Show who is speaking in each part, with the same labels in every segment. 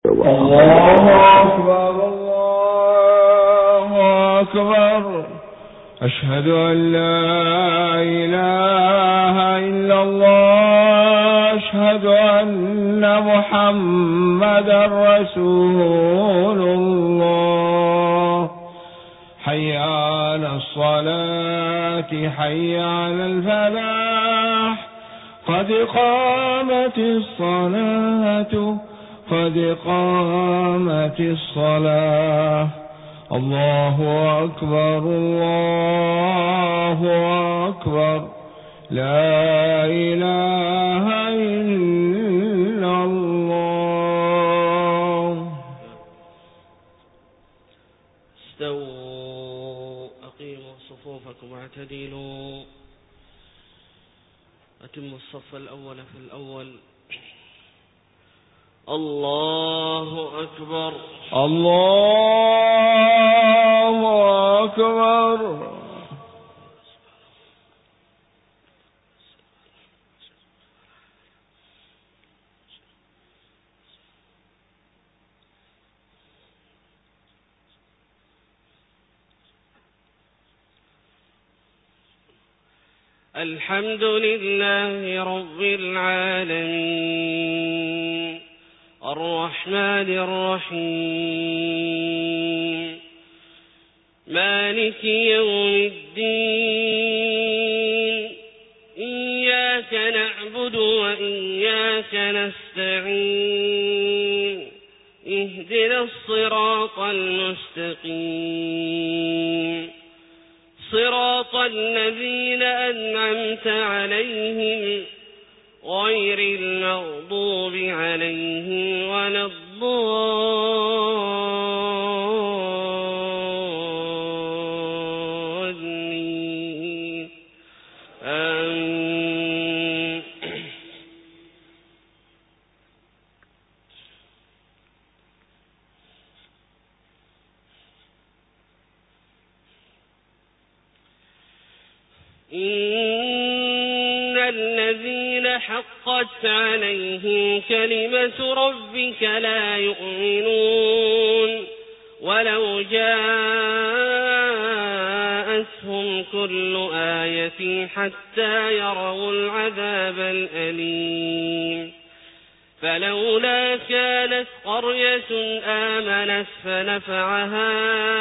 Speaker 1: الله أكبر الله أكبر. أشهد أن لا إله إلا الله. أشهد أن محمدا رسول الله. حي على الصلاة حي على الفلاح. قد قامت الصلاة قد قامت الصلاة. الله أكبر الله أكبر. لا إله إلا الله.
Speaker 2: استووا أقيموا صفوفكم واعتدلوا. أتموا الصف الأول في الأول. الله أكبر
Speaker 1: الله أكبر.
Speaker 2: الحمد لله رب العالمين الرحمن الرحيم مالك يوم الدين. إياك نعبد وإياك نستعين. اهدنا الصراط المستقيم صراط الذين أنعمت عليهم غير المغضوب عليهم ولا الضالين. آمين. إن الذين حقت عليهم كلمة ربك لا يؤمنون ولو جاءتهم كل آية حتى يروا العذاب الأليم. فلولا كانت قرية آمنت فنفعها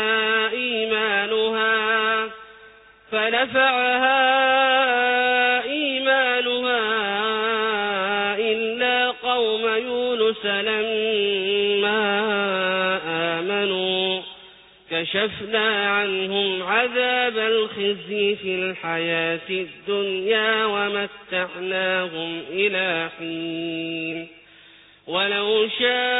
Speaker 2: إيمانها إلا قوم يونس لما آمنوا كشفنا عنهم عذاب الخزي في الحياة الدنيا ومتعناهم إلى حين. ولو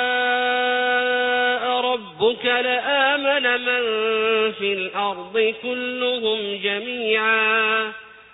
Speaker 2: شاء ربك لآمن من في الأرض كلهم جميعا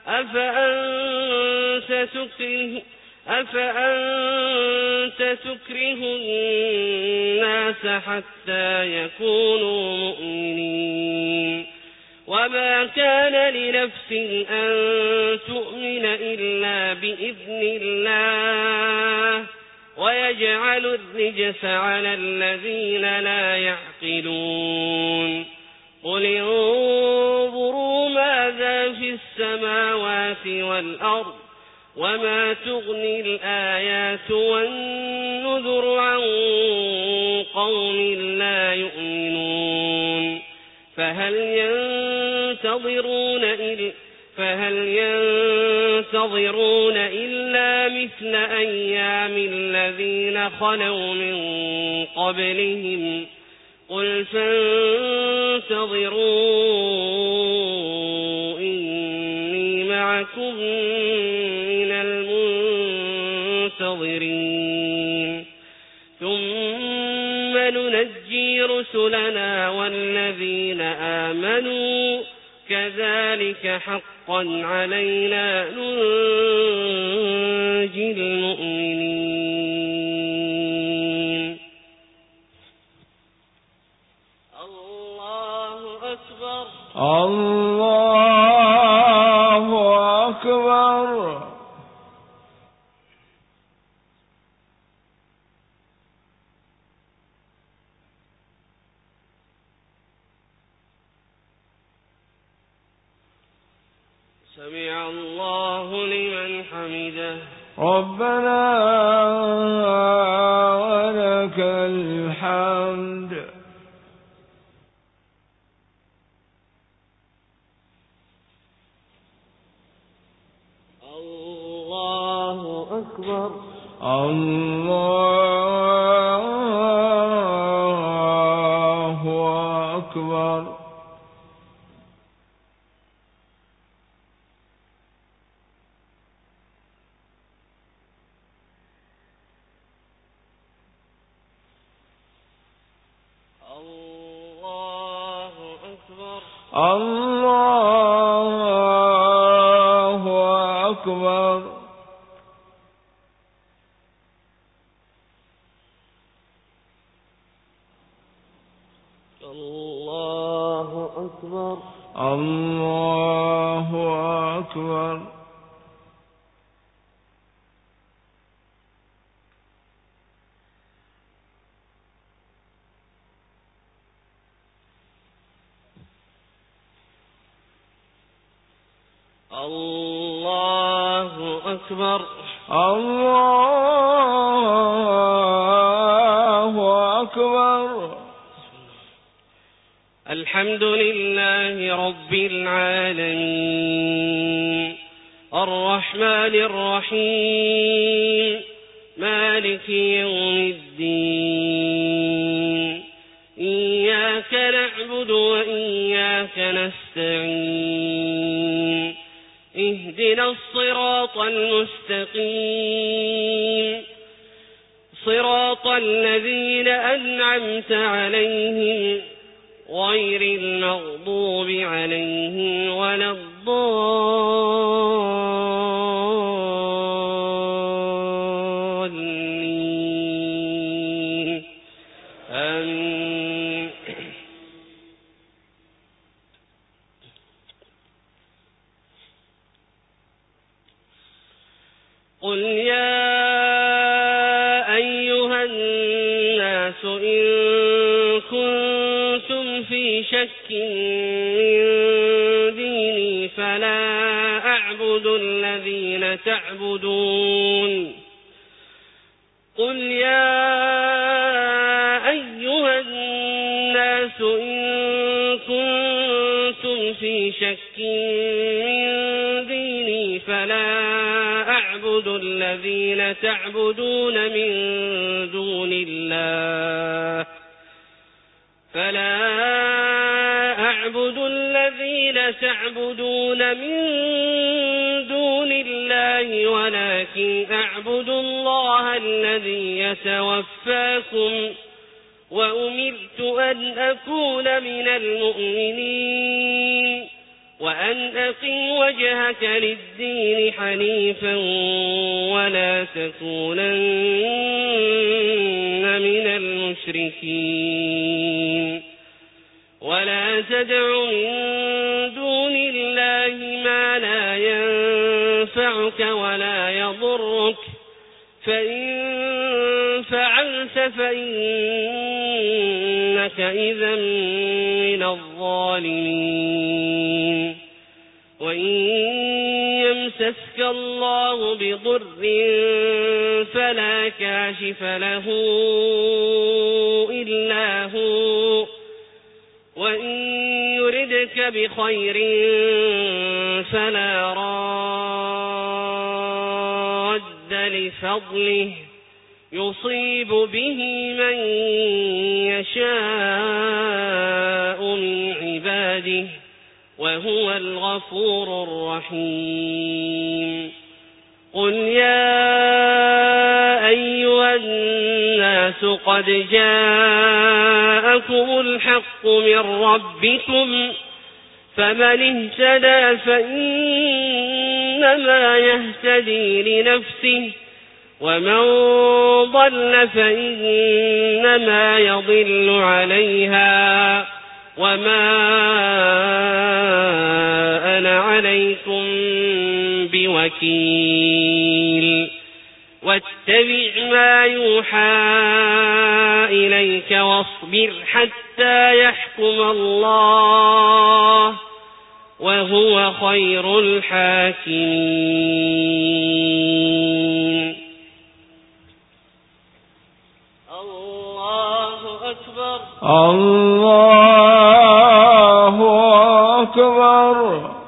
Speaker 2: أفأنت تكره الناس حتى يكونوا مؤمنين. وما كان لنفس أن تؤمن إلا بإذن الله ويجعل الرجس على الذين لا يعقلون. قل انظروا ماذا في السماوات والأرض وما تغني الآيات والنذر عن قوم لا يؤمنون. فهل ينتظرون إلا مثل أيام الذين خلوا من قبلهم. قل فانتظروا إني معكم من المنتظرين. ثم ننجي رسلنا والذين آمنوا كذلك حقا علينا ننجي المؤمنين. الله أكبر
Speaker 1: الله أكبر.
Speaker 2: سمع الله لمن حمده.
Speaker 1: ربنا ولك الحمد.
Speaker 2: الله أكبر.
Speaker 1: الله أكبر.
Speaker 2: الله أكبر.
Speaker 1: الله أكبر.
Speaker 2: الله أكبر.
Speaker 1: الله أكبر.
Speaker 2: الله أكبر.
Speaker 1: الله أكبر.
Speaker 2: الحمد لله رب العالمين الرحمن الرحيم مالك يوم الدين إياك نعبد وإياك نستعين اهدنا الصراط المستقيم صراط الذين أنعمت عليهم غير المغضوب عليهم ولا الضالين آمين. قل يا أيها الناس إن كنتم في شك من ديني فلا أعبد الذين تعبدون. قل يا أيها الناس إن كنتم في شك من ديني فلا أعبد الذين تعبدون من دون الله ولكن أعبد الله الذي يتوفاكم وأمرت أن أكون من المؤمنين وأن أقم وجهك للدين حنيفا ولا تكونن من المشركين ولا تدع من دون الله ما لا ينفعك ولا يضرك فإن فعلت فإنك إذا من الظالمين. وإن يمسسك الله بضر فلا كاشف له إلا هو وإن يردك بخير فلا راد لفضله يصيب به من يشاء من عباده وهو الغفور الرحيم. قل يا أيها الناس قد جاءكم الحق من ربكم فمن اهتدى فإنما يهتدي لنفسه ومن ضل فإنما يضل عليها وما أنا عليكم بوكيل. واتبع ما يوحى إليك واصبر حتى يحكم الله وهو وهو خير الحاكمين. الله أكبر.
Speaker 1: الله